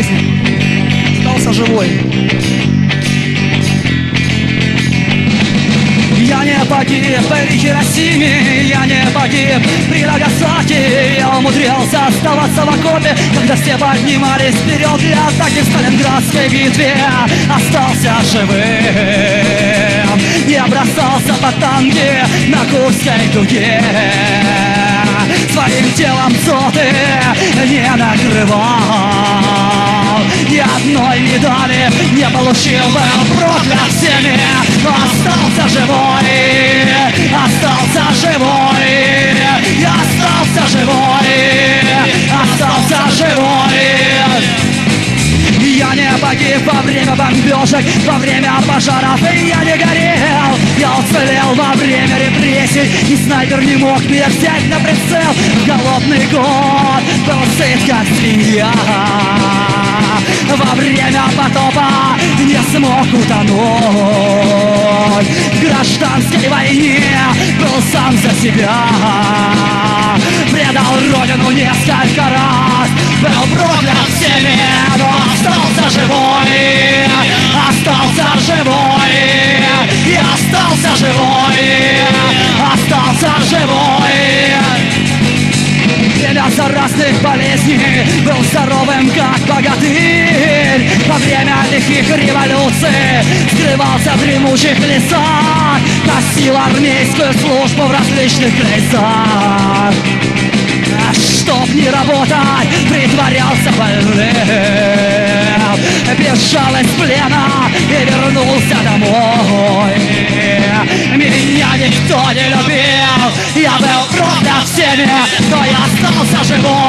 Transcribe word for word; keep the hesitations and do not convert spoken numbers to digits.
песня. Остался живой. Я не погиб при Хиросиме, я не погиб при Нагасаки. Я умудрился оставаться в окопе, когда все поднимались вперед для атаки в Сталинградской битве. Остался живым, не бросался по танки на Курской дуге. Своим телом соты не накрывал, ни одной медали не получил, был проклят всеми, но остался живой, остался живой, остался живой, остался живой. Я не погиб во время бомбежек, во время пожаров, и я не горел. Я уцелел во время репрессий, и снайпер не мог меня взять на прицел. В голодный год был сыт как свинья, во время потопа не смог утонуть. В гражданской войне был сам за себя, предал родину несколько раз, был проклят всеми, но остался живой, остался живой, и остался живой, остался живой. Время заразных болезней был здоровым, как богатырь. Во время лихих революций скрывался в дремучих лесах, носил армейскую службу в различных крейсах. А чтоб не работать, притворялся больным, бежал из плена и вернулся домой. Меня никто не любил, я был проклят всеми, но я остался живой.